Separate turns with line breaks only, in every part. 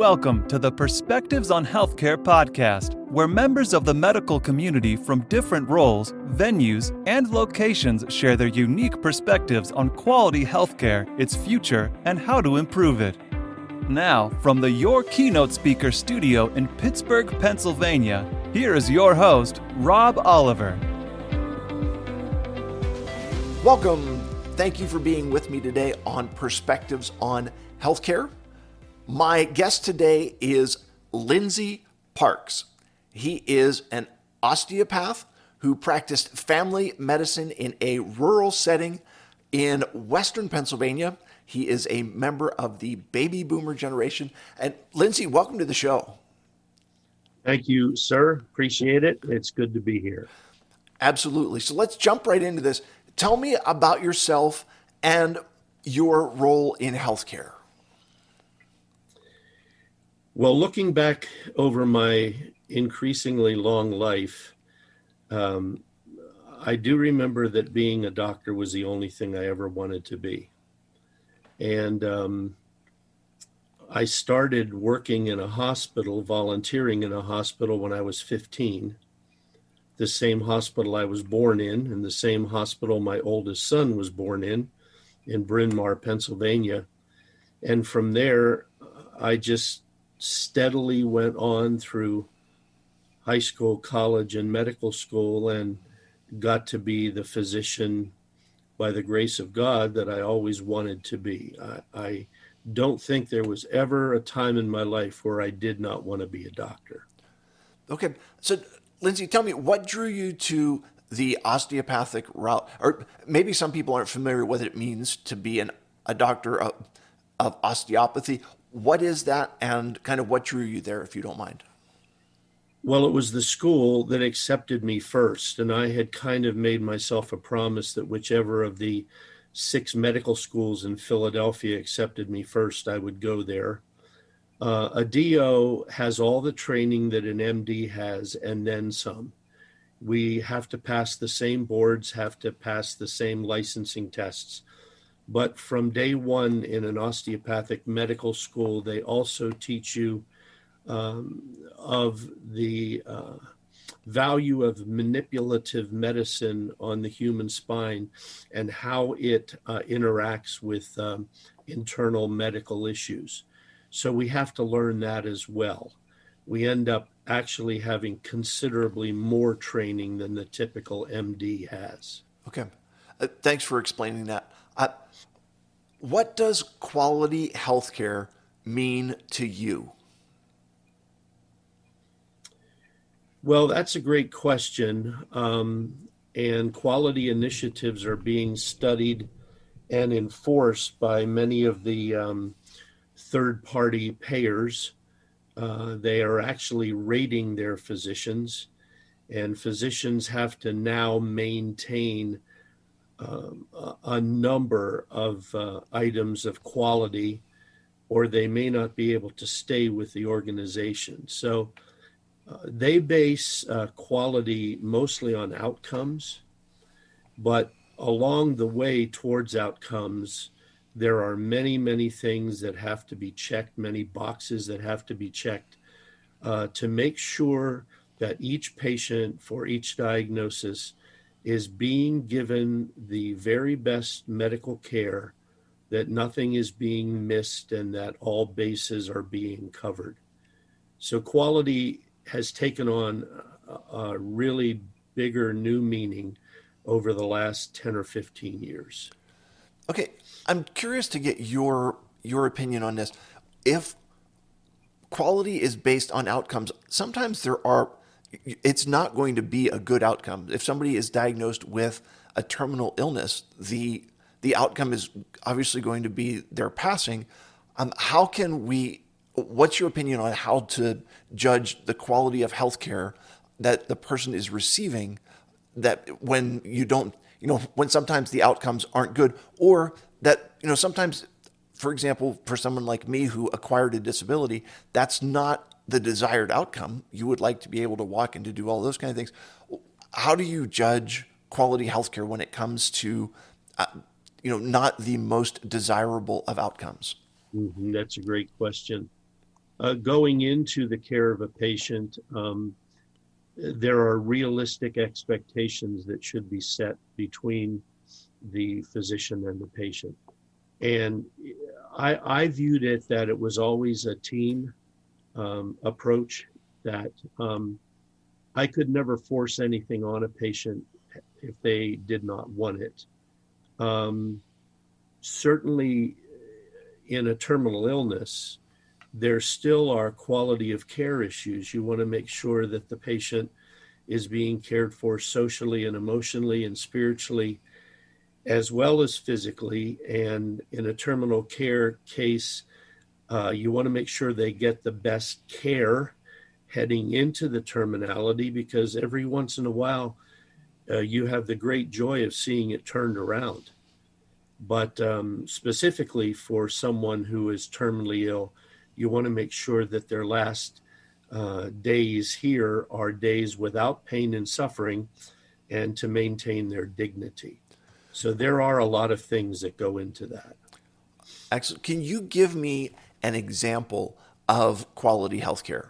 Welcome to the Perspectives on Healthcare podcast, where members of the medical community from different roles, venues, and locations share their unique perspectives on quality healthcare, its future, and how to improve it. Now, from the Your Keynote Speaker studio in Pittsburgh, Pennsylvania, here is your host, Rob Oliver.
Welcome. Thank you for being with me today on Perspectives on Healthcare. My guest today is Lindsay Parks. He is an osteopath who practiced family medicine in a rural setting in Western Pennsylvania. He is a member of the baby boomer generation. And Lindsay, welcome to the show.
Thank you, sir. Appreciate it. It's good to be here.
Absolutely. So let's jump right into this. Tell me about yourself and your role in healthcare.
Well, looking back over my increasingly long life, I do remember that being a doctor was the only thing I ever wanted to be. And I started working in a hospital, volunteering in a hospital when I was 15, the same hospital I was born in, and the same hospital my oldest son was born in Bryn Mawr, Pennsylvania. And from there, I just steadily went on through high school, college, and medical school, and got to be the physician by the grace of God that I always wanted to be. I don't think there was ever a time in my life where I did not want to be a doctor.
Okay. So, Lindsay, tell me, what drew you to the osteopathic route? Or maybe some people aren't familiar with what it means to be a doctor of osteopathy. What is that, and kind of what drew you there, if you don't mind?
Well, it was the school that accepted me first, and I had kind of made myself a promise that whichever of the 6 medical schools in Philadelphia accepted me first, I would go there. A DO has all the training that an MD has, and then some. We have to pass the same boards, have to pass the same licensing tests. But from day one in an osteopathic medical school, they also teach you of the value of manipulative medicine on the human spine and how it interacts with internal medical issues. So we have to learn that as well. We end up actually having considerably more training than the typical MD has.
Okay. Thanks for explaining that. What does quality healthcare mean to you?
Well, that's a great question. And quality initiatives are being studied and enforced by many of the third-party payers. They are actually rating their physicians, and physicians have to now maintain a number of items of quality, or they may not be able to stay with the organization. So they base quality mostly on outcomes, but along the way towards outcomes, there are many, many things that have to be checked, many boxes that have to be checked to make sure that each patient for each diagnosis is being given the very best medical care, that nothing is being missed, and that all bases are being covered. So quality has taken on a really bigger new meaning over the last 10 or 15 years.
Okay, I'm curious to get your opinion on this. If quality is based on outcomes, sometimes it's not going to be a good outcome. If somebody is diagnosed with a terminal illness, the outcome is obviously going to be their passing. What's your opinion on how to judge the quality of healthcare that the person is receiving, that when when sometimes the outcomes aren't good, or that, sometimes, for example, for someone like me who acquired a disability, that's not the desired outcome. You would like to be able to walk and to do all those kind of things. How do you judge quality healthcare when it comes to, not the most desirable of outcomes?
That's a great question. Going into the care of a patient, there are realistic expectations that should be set between the physician and the patient. And I viewed it that it was always a team approach, that I could never force anything on a patient if they did not want it. Certainly in a terminal illness, there still are quality of care issues. You want to make sure that the patient is being cared for socially and emotionally and spiritually, as well as physically. And in a terminal care case, you want to make sure they get the best care heading into the terminality, because every once in a while, you have the great joy of seeing it turned around. But specifically for someone who is terminally ill, you want to make sure that their last days here are days without pain and suffering, and to maintain their dignity. So there are a lot of things that go into that.
Excellent. Can you give me an example of quality healthcare?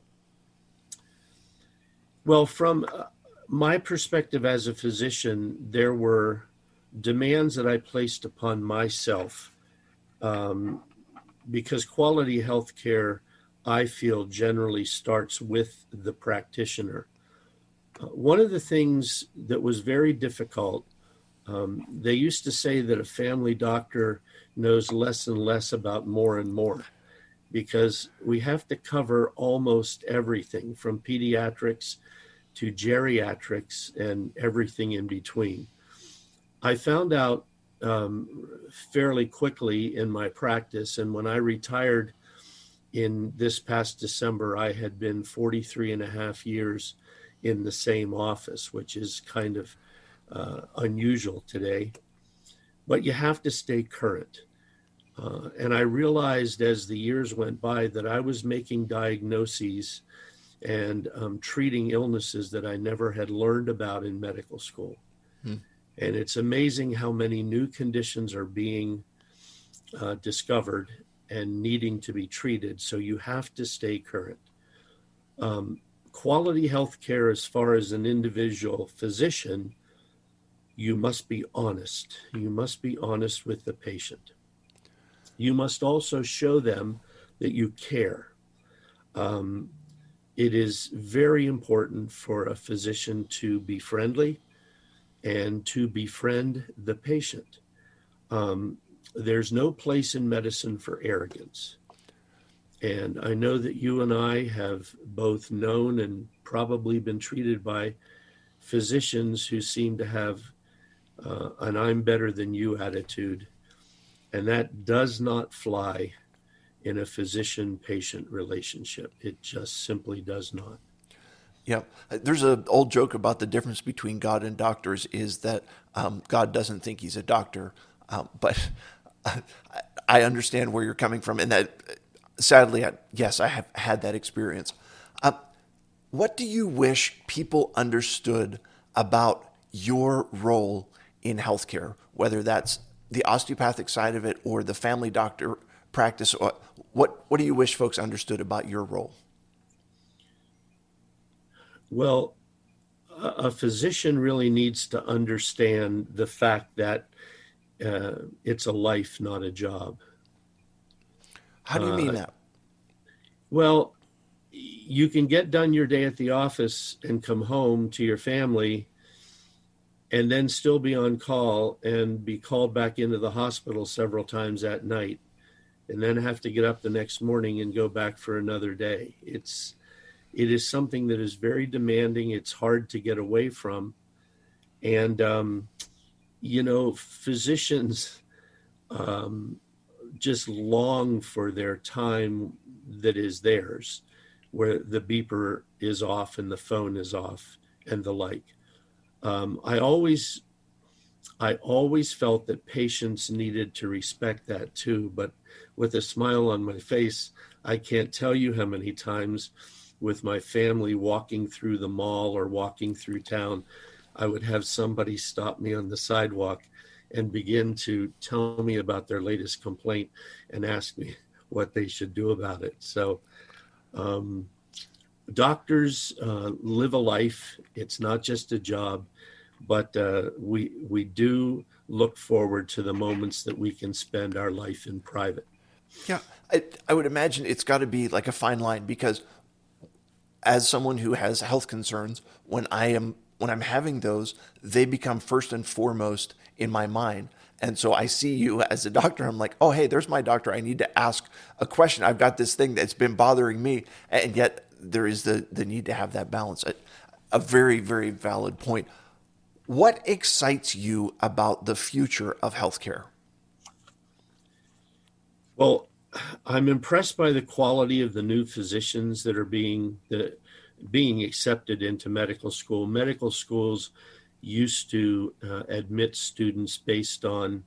Well, from my perspective as a physician, there were demands that I placed upon myself, because quality healthcare, I feel, generally starts with the practitioner. One of the things that was very difficult, they used to say that a family doctor knows less and less about more and more, because we have to cover almost everything from pediatrics to geriatrics and everything in between. I found out fairly quickly in my practice, and when I retired in this past December, I had been 43 and a half years in the same office, which is kind of unusual today, but you have to stay current. And I realized as the years went by that I was making diagnoses and treating illnesses that I never had learned about in medical school. And it's amazing how many new conditions are being discovered and needing to be treated. So you have to stay current. Quality healthcare, as far as an individual physician, you must be honest. You must be honest with the patient. You must also show them that you care. It is very important for a physician to be friendly and to befriend the patient. There's no place in medicine for arrogance. And I know that you and I have both known and probably been treated by physicians who seem to have an I'm better than you attitude. And that does not fly in a physician-patient relationship. It just simply does not.
Yeah, there's an old joke about the difference between God and doctors is that God doesn't think he's a doctor, but I understand where you're coming from, and that sadly, yes, I have had that experience. What do you wish people understood about your role in healthcare, whether that's the osteopathic side of it or the family doctor practice? What do you wish folks understood about your role?
Well, a physician really needs to understand the fact that it's a life, not a job.
How do you mean that?
Well, you can get done your day at the office and come home to your family and then still be on call and be called back into the hospital several times at night, and then have to get up the next morning and go back for another day. It is something that is very demanding. It's hard to get away from. And, physicians just long for their time that is theirs, where the beeper is off and the phone is off and the like. I always felt that patients needed to respect that too, but with a smile on my face, I can't tell you how many times with my family walking through the mall or walking through town, I would have somebody stop me on the sidewalk and begin to tell me about their latest complaint and ask me, what they should do about it. So doctors live a life. It's not just a job, but we do look forward to the moments that we can spend our life in private.
Yeah, I would imagine it's got to be like a fine line, because as someone who has health concerns, when I'm having those, they become first and foremost in my mind. And so I see you as a doctor. I'm like, oh, hey, there's my doctor. I need to ask a question. I've got this thing that's been bothering me. And yet there is the need to have that balance. A very, very valid point. What excites you about the future of healthcare?
Well, I'm impressed by the quality of the new physicians that are being accepted into medical school. Medical schools used to admit students based on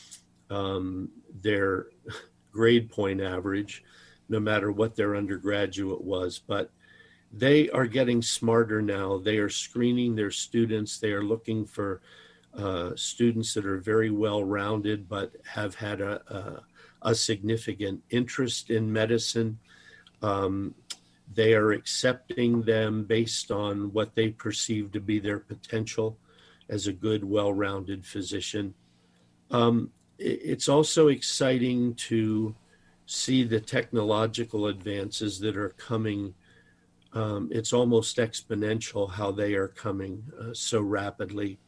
their grade point average, no matter what their undergraduate was. But they are getting smarter now. They are screening their students. They are looking for students that are very well-rounded, but have had a significant interest in medicine. They are accepting them based on what they perceive to be their potential as a good, well-rounded physician. It's also exciting to see the technological advances that are coming. It's almost exponential how they are coming so rapidly.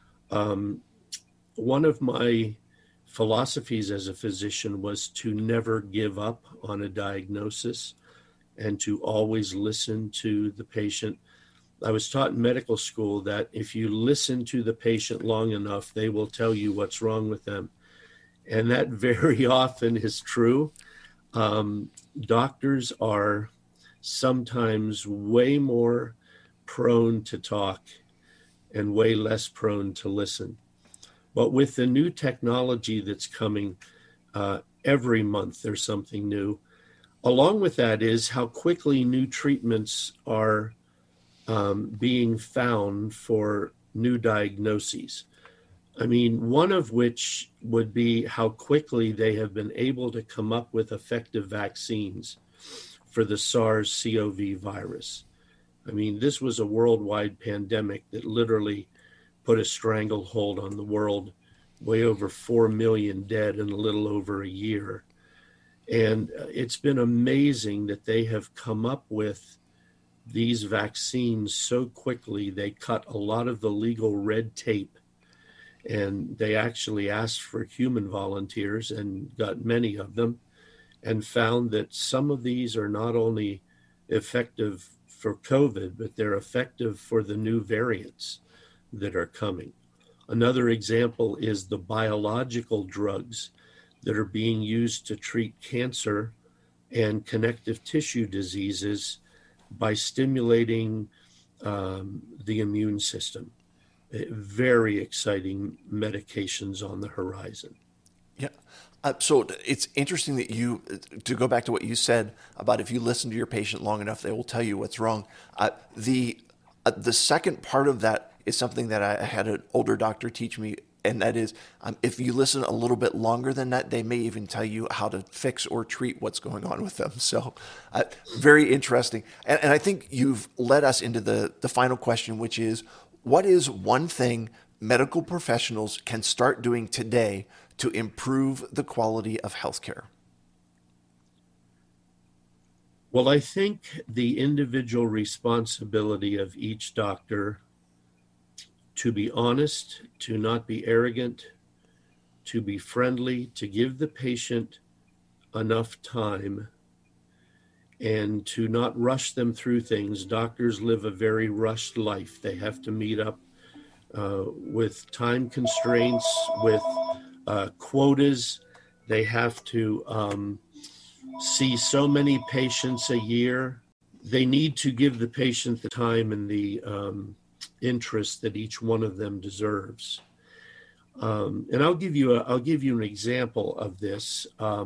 One of my philosophies as a physician was to never give up on a diagnosis and to always listen to the patient. I was taught in medical school that if you listen to the patient long enough, they will tell you what's wrong with them. And that very often is true. Doctors are sometimes way more prone to talk and way less prone to listen. But with the new technology that's coming, every month there's something new. Along with that is how quickly new treatments are being found for new diagnoses. I mean, one of which would be how quickly they have been able to come up with effective vaccines for the SARS-CoV virus. I mean, this was a worldwide pandemic that literally put a stranglehold on the world, way over 4 million dead in a little over a year. And it's been amazing that they have come up with these vaccines so quickly. They cut a lot of the legal red tape, and they actually asked for human volunteers and got many of them, and found that some of these are not only effective for COVID, but they're effective for the new variants that are coming. Another example is the biological drugs that are being used to treat cancer and connective tissue diseases by stimulating the immune system. Very exciting medications on the horizon.
Yeah. So it's interesting that to go back to what you said about if you listen to your patient long enough, they will tell you what's wrong. The second part of that is something that I had an older doctor teach me, and that is if you listen a little bit longer than that, they may even tell you how to fix or treat what's going on with them. So very interesting. And I think you've led us into the final question, which is, what is one thing medical professionals can start doing today to improve the quality of healthcare?
Well, I think the individual responsibility of each doctor to be honest, to not be arrogant, to be friendly, to give the patient enough time, and to not rush them through things. Doctors live a very rushed life. They have to meet up with time constraints, with quotas. They have to see so many patients a year. They need to give the patient the time and the interest that each one of them deserves. And I'll give you an example of this.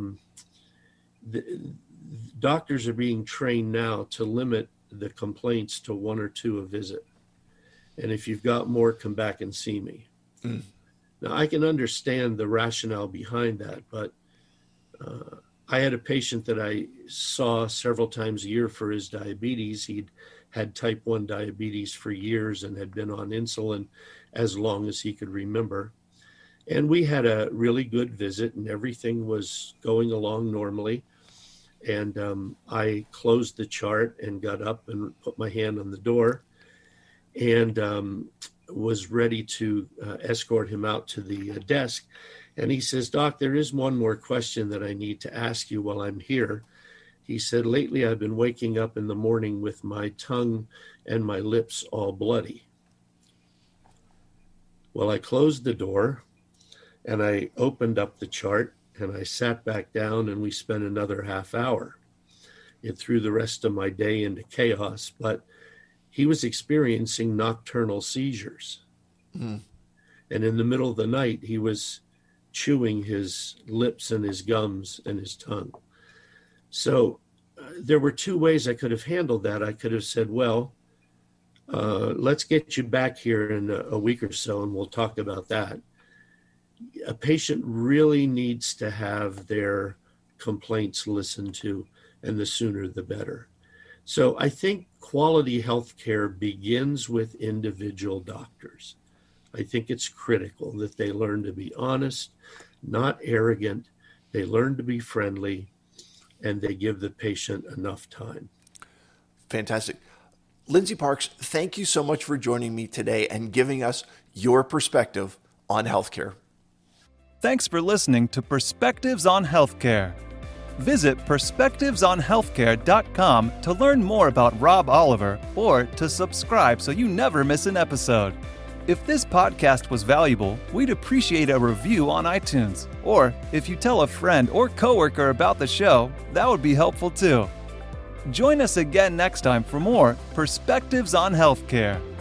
Doctors are being trained now to limit the complaints to 1 or 2 a visit. And if you've got more, come back and see me. Now, I can understand the rationale behind that, but I had a patient that I saw several times a year for his diabetes. He'd had type 1 diabetes for years and had been on insulin as long as he could remember. And we had a really good visit, and everything was going along normally. And I closed the chart and got up and put my hand on the door and was ready to escort him out to the desk. And he says, "Doc, there is one more question that I need to ask you while I'm here." He said, "Lately I've been waking up in the morning with my tongue and my lips all bloody." Well, I closed the door and I opened up the chart and I sat back down and we spent another half hour. It threw the rest of my day into chaos, but he was experiencing nocturnal seizures. And in the middle of the night, he was chewing his lips and his gums and his tongue. So there were two ways I could have handled that. I could have said, well, let's get you back here in a week or so and we'll talk about that. A patient really needs to have their complaints listened to, and the sooner the better. So I think quality healthcare begins with individual doctors. I think it's critical that they learn to be honest, not arrogant. They learn to be friendly, and they give the patient enough time.
Fantastic. Lindsay Parks, thank you so much for joining me today and giving us your perspective on healthcare.
Thanks for listening to Perspectives on Healthcare. Visit perspectivesonhealthcare.com to learn more about Rob Oliver or to subscribe so you never miss an episode. If this podcast was valuable, we'd appreciate a review on iTunes. Or if you tell a friend or coworker about the show, that would be helpful too. Join us again next time for more Perspectives on Healthcare.